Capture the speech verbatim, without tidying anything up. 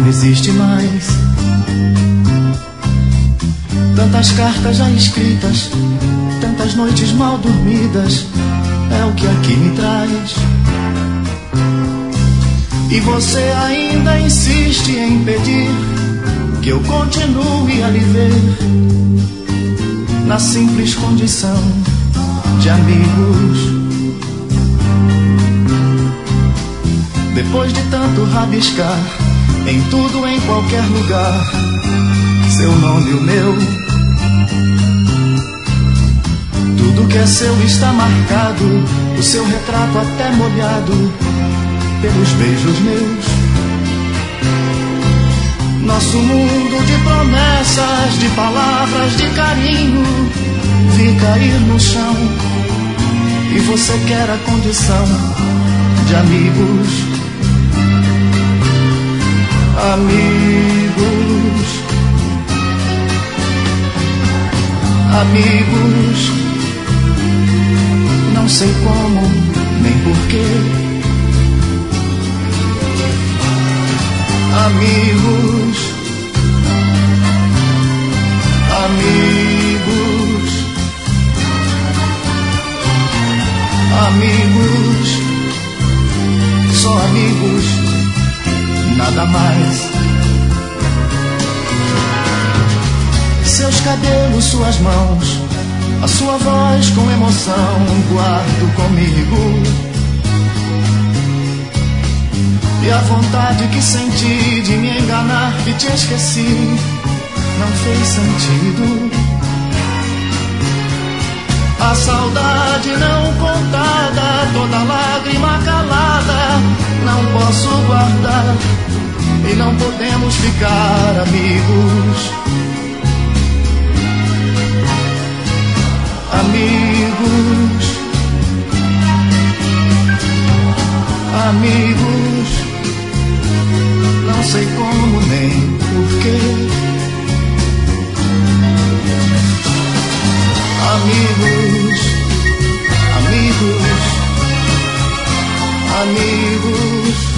não existe mais. Tantas cartas já escritas, tantas noites mal dormidas, é o que aqui me traz. E você ainda insiste em pedir que eu continue a lhe ver, na simples condição de amigos. Depois de tanto rabiscar em tudo, em qualquer lugar, seu nome e o meu, tudo que é seu está marcado, o seu retrato até molhado pelos beijos meus. Nosso mundo de promessas, de palavras, de carinho, vi cair no chão. E você quer a condição de amigos. Amigos, amigos, não sei como nem porquê. Amigos, amigos, amigos, só amigos, nada mais. Seus cabelos, suas mãos, a sua voz com emoção, guardo comigo. E a vontade que senti de me enganar e te esqueci, não fez sentido. A saudade não contada, toda lágrima calada, não posso guardar. E não podemos ficar amigos. Amigos, amigos, não sei como nem porquê. Amigos, amigos, amigos,